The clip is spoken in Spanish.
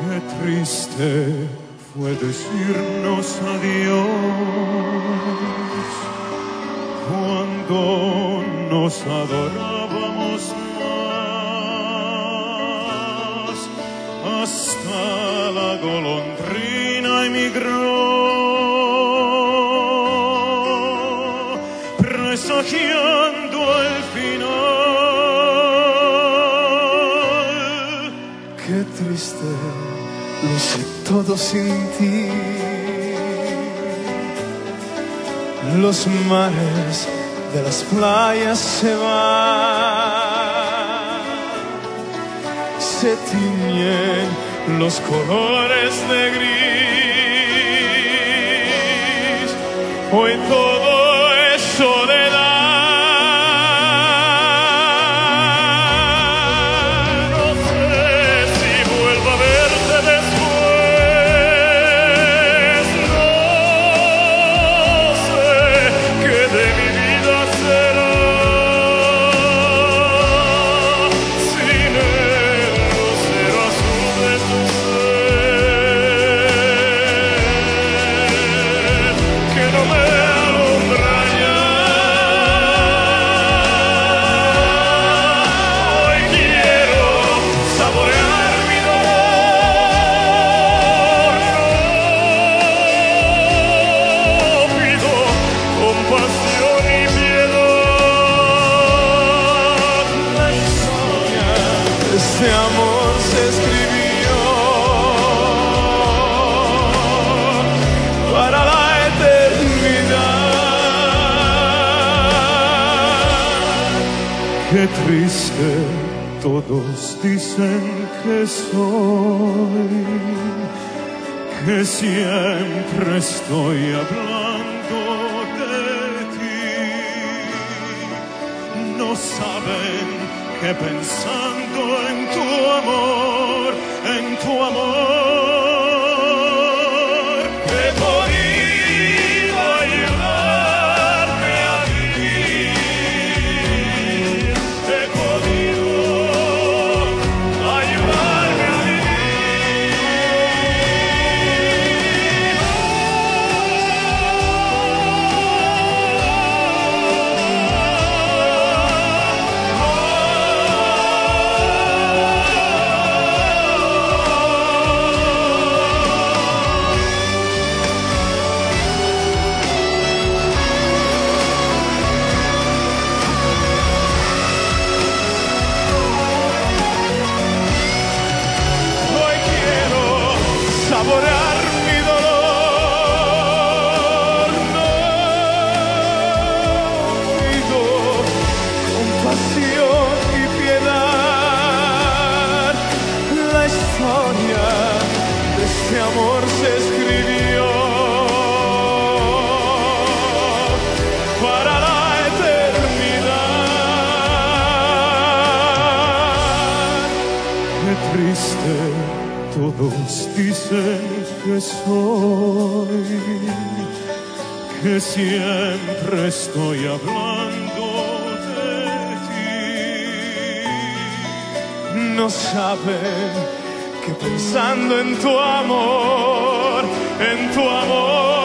Qué triste fue decirnos adiós cuando nos adorábamos más. Hasta la golondrina emigró, presagiando el final. Qué triste, lo sé todo sin ti. Los mares de las playas se van, se tiñen los colores de gris. Hoy todo es soledad. No sé si vuelvo a verte después. No sé qué de mi vida será. Sin el lucero azul de tu ser, que no me alumbra ya. Hoy quiero saborear mi dolor. No pido compasión y piedad. La historia de este amor se escribió para la eternidad. Qué triste, todos dicen que soy, que siempre estoy hablando de ti. No saben que pensando en tu amor, he podido ayudarme a vivir. He podido ayudarme a Hoy quiero saborear mi dolor. No pido compasión y piedad. La historia de este amor se escribió para la eternidad. Qué triste, todos dicen que soy, que siempre estoy hablando de ti. No saben que pensando en tu amor,